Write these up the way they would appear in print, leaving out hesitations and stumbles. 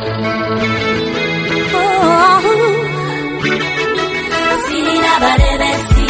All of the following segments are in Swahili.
Sirina barebesi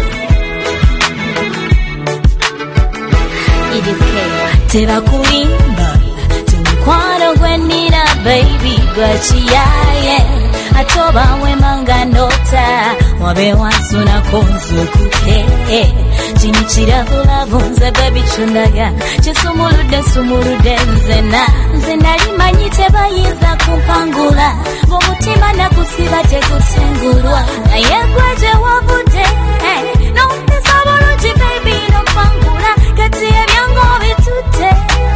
Teba kuimba Tumukwano gwenina baby Gwachiyaye Atoba wemanga nota Wabe wansuna konzukuke Jinichira hulavunze baby chundaga Chisumulude nzena Nzena limanyite bayiza kumpangula Bomutima na kusiba tekutengulwa Na yegwaje wavute No pesa boluji baby no pangula Kati ebyango bitute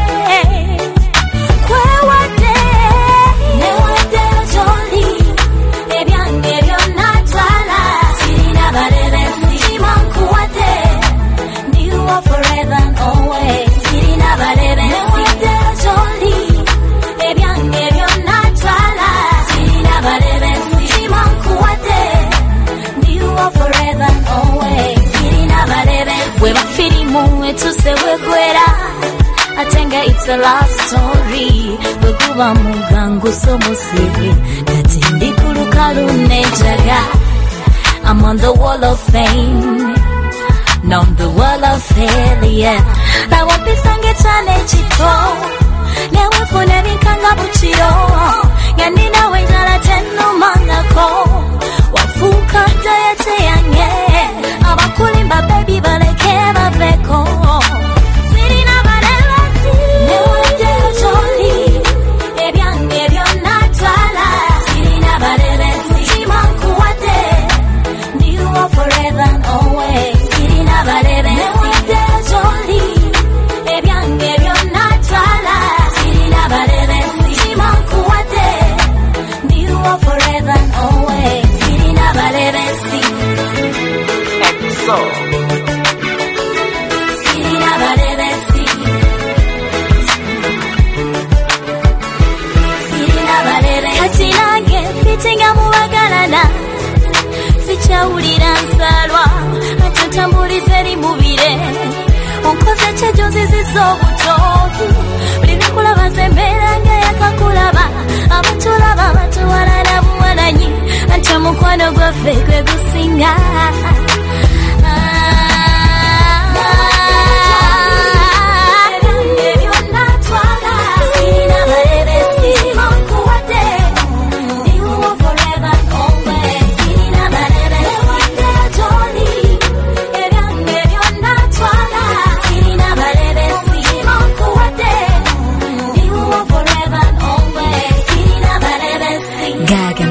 Kwewate Newate joli Ebyange byonatwala Sirina barebesi Timankuwate You are forever and always Sirina barebesi Newate joli Ebyange byonatwala Sirina barebesi Timankuwate You are forever and always Sirina barebesi Weba firimu etuse wekwera Atenga it's a love story Wekuba mugangu somusiri Katindi kulukalu nejaga I'm on the wall of fame Not the wall of failure La wapisange chane chito Newe fune mikanga buchiro Ganina wenjala tenu mangako Wafuka dayete yange Abakulimba baby baleke baveko Sirina barebesi Newate joli Ebyange byonatwala Sirina barebesi Timankuwate You are forever and always Sirina barebesi Newate joli Ebyange byonatwala Sirina barebesi Timankuwate You are forever and always Sirina barebesi EXO Sirina barebesi Sirina barebesi Kati nange fitinga mubagalana Sichawulira nsalwa Atantambulize limubire Onkoze kyejonzi zizobutoki Buli nakulaba zembera nga yakakulaba Abatulaba batuwalana buwananyi Ante mukwano gwaffe gwe gusinga Gaga